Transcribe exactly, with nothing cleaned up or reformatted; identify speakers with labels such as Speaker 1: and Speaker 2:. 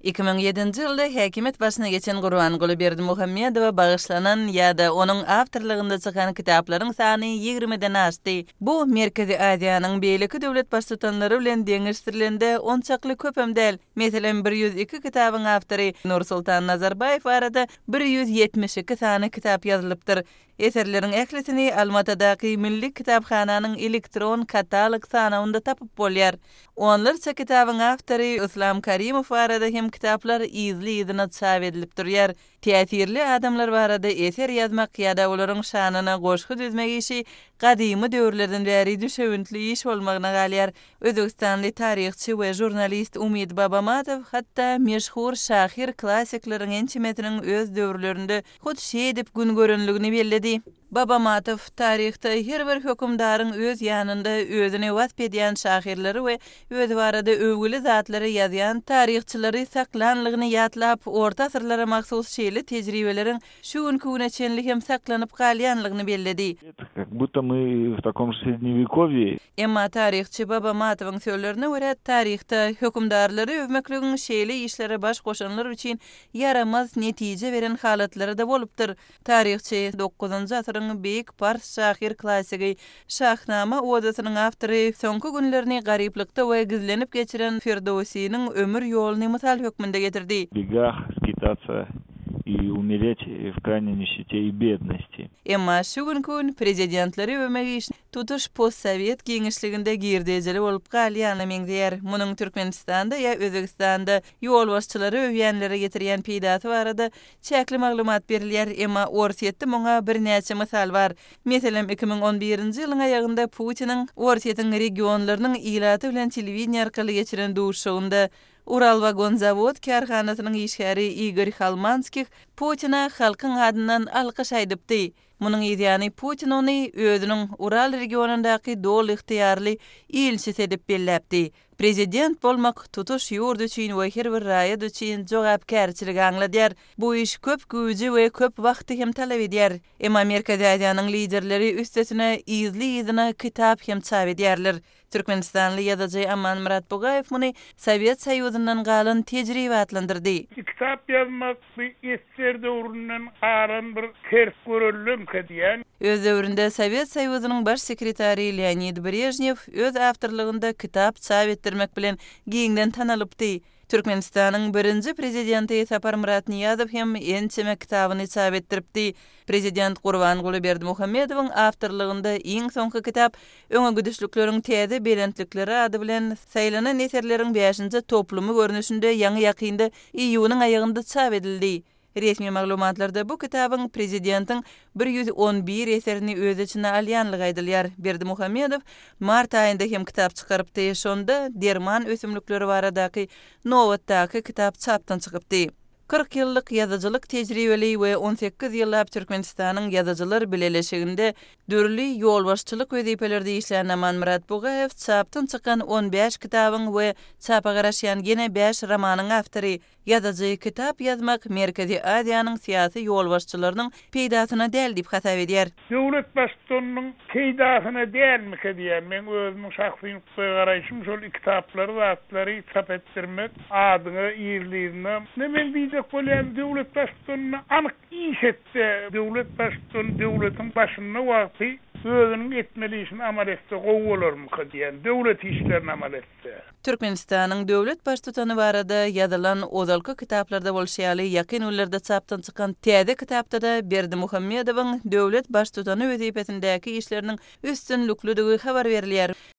Speaker 1: iki ming yedinji ýylda häkimet başyna geçen Gurbanguly Berdimuhammedowa bagyşlanan ýa-da onuň awtorlygynda çykan kitaplaryň sany ýigrimeden aşdy. Bu Merkezi Aziýanyň beýleki döwlet başçylanlary bilen deňişdirilende on çakly köp hem däl. Meselem bir yüz iki kitabyň awtory Nursultan Nazarbayew arada bir yüz ýetmiş iki sany kitap ýazylypdyr. Eserleriň ählitini Almatadaky Milli Kitaphananyň elektron katalog sanawynda tapyp bolýar. Onlarça kitabyň awtory Islam Karimow arada hem kitaplar izli-izine çap edilip durýar. Täsirli adamlar barada eser ýazmak ýa-da olaryň şanyna goşgy düzmek işi gadymy döwürlerden bäri düşewüntli iş bolmagyna galýar. Özbekistanly taryhçy we jurnalist Umid Babamatow hatda meşhur şahir klassiklaryň ençimetiniň öz döwürlerinde hut şeý edip gün görenligini belledi. Babamatow taryhda her bir hökümdaryň öz ýanynda özüne wasp edýän şahirleri we öz barada öwgüli zatlary ýazýan taryhçylary saklanlygyny ýatlap, orta asyrlara mahsus şeýle tejribeleriň şu günkü güneçenlik hem saklanyp galýanlygyny belledi.
Speaker 2: Как будто мы в таком же средневековье.
Speaker 1: Emma taryhçy Babamatowyň sözlerine görä, taryhda hökümdarlary övmekligiň şeýle işlere baş goşanlar üçin yaramaz netije beren halatlary da bolupdyr. Taryhçy dokuzunjy asyryň beýik pars şahir klassigi Şahnama odasynyň awtory soňky günlerini garyplykda we gizlenip geçiren Firdowsiň ömür ýoluny mysal hökmünde getirdi.
Speaker 2: Бегах, скитаться и умереть в крайней нищете и бедности.
Speaker 1: Emma şu günkü prezidentleri ömegi iş tutuş postsovet giňişliginde girdejeli bolup galýany meňzeýär. Munyň Türkmenistanda ýa Özbekistanda ýol başçylary öwýänlere getirýän peýdaty barada çäkli maglumat berilýär, emma orsiýetde muňa bir näçe mysal bar. Meselem iki ming on birinji ýylyň aýagynda Putiniň orsiýetiň regionlarynyň ilaty bilen telewizion arkaly geçiren duşugynda Ural Vagon Zavod karhanasynyň işgäri Igor Khalmanskih Putina halkyň adyndan alkyş aýdypdy. Munyň ýa-ni Putin ony özüniň Ural regionundaky dol ihtiýarly ilçisi edip belläpdi. Prezident bolmak tutuş ýurt üçin we her bir raýat üçin jogapkärçilik aňladýar. Bu iş köp güýji we köp wagty hem talap edýär. Emma Merkezi Aziýanyň liderleri üstesine izli-izine kitap hem çap edýärler. Türkmenistanly ýazyjy Aman Murat Bugayew muny Sowet Soýuzyndan galan tejribe atlandyrdy.
Speaker 3: Kitap ýazmak bir eser döwründen aran bir ters görüldüm diýen.
Speaker 1: Öz döwründe Sowet Soýuzynyň baş sekretary Leonid Brejnew öz awtorlygynda kitap çap etdirmek bilen giňden tanalypdy. Türkmenistanyň birinji prezidenti Sapar Murat Niýazow hem ençeme kitabyny çap etdiripdi. Prezident Gurbanguly Berdimuhammedowyň awtorlygynda iň soňky kitap öňe güdüşlikleriň täze belentlikleri ady bilen saýlanan eserleriň beşinji toplumy görnüşinde ýaňy ýakynda iýunyň aýagynda çap edildi. Resmi maglumatlarda bu kitabyň prezidentiň bir yüz on bir eserini öz içine alýanlygy aýdylýar. Berdimuhammedow mart aýynda hem kitap çykarypdy. Şonda derman ösümlikleri baradaky nowatdaky kitap çapdan çykypdy. kırk ýyllyk ýazyjylyk tejribeli we on sekiz ýyllap Türkmenistanyň ýazyjylar bileleşiginde dörli ýolbaşçylyk wezipelerinde işlän Aman Murat Bugayew çapdan çykan on beş kitabyň we çapa garaşýan gene beş romanyň awtory. Ýazyjy kitap ýazmak Merkezi Aziýanyň syýasy ýolbaşçylarynyň peýdasyna däl diýip hasap edýär.
Speaker 3: Döwlet başçylarynyň peýdasyna dälmi diýen men özümiň şahsy garaýşym şol kitaplary watlary çap etdirmek adyny ýerlerine ne men diýjek bolýan döwlet başçylaryna anyk iş etdi. Döwlet başçylaryny döwletiň başyna wagty özüniň etmeli işini amal etse gowularmy diýen döwlet işlerini amal etse.
Speaker 1: Türkmenistanyň döwlet baştutany barada ýazylan ozalky kitaplarda bolşýaly ýakyn ýyllarda çapdan çykan täze kitapda da Berdimuhammedowyň döwlet baştutany wezipesindäki işleriniň üstünlüklüligi habar berilýär.